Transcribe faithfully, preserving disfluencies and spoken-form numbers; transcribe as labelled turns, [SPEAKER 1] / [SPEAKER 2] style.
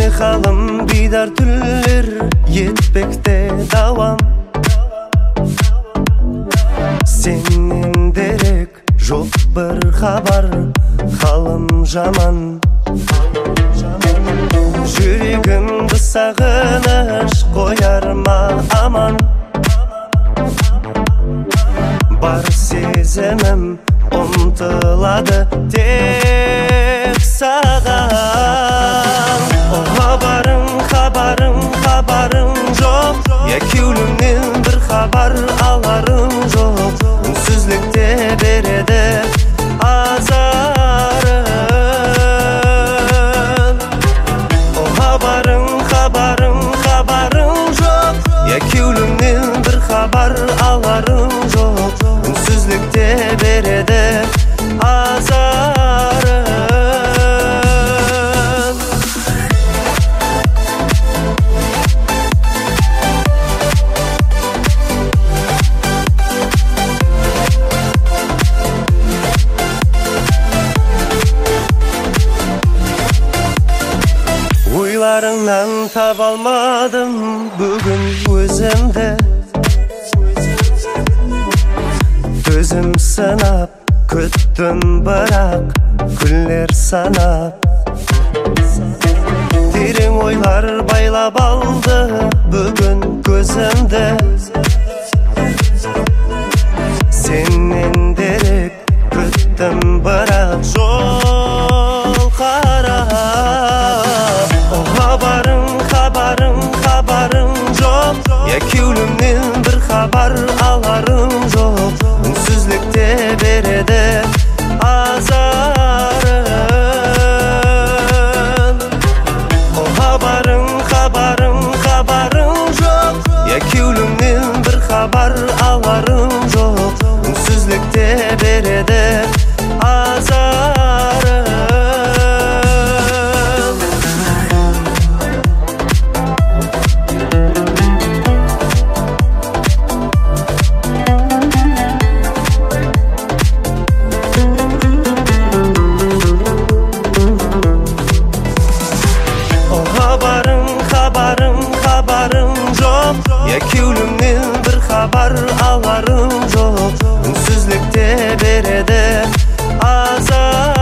[SPEAKER 1] Seni halım bidar tüller yetmekte davam. Senin derek жоқ bir habar, halım жаман. Жүрегімді сағыныш қояр ма аман. Бар сезімім ұмтылады тек саған. Хабарың, хабарың, хабарың жоқ. Екеуіңнен бір хабар аларың жоқ. Үнсіздікте береді азарын. Хабарың, хабарың, хабарың жоқ. Екеуіңнен бір хабар аларың жоқ. Үнсіздікте береді азарын. Ойларыңнан таба алмадым бүгін өзімді. Төзім сынап күттім бірақ күндер санап. Терең ойлар байлап алды бүгін көзімді. Сенен дерек күттім бірақ жол қарап. Хабарың, хабарың, хабарың жоқ. Екеуіңнен бір хабар аларың жоқ. Үнсіздікте береді азарын. Хабарың, хабарың, хабарың жоқ. Екеуіңнен бір хабар аларың жоқ. Үнсіздікте береді азарын. Екеуіңнен бір хабар аларың жоқ. Үнсіздікте береді азар.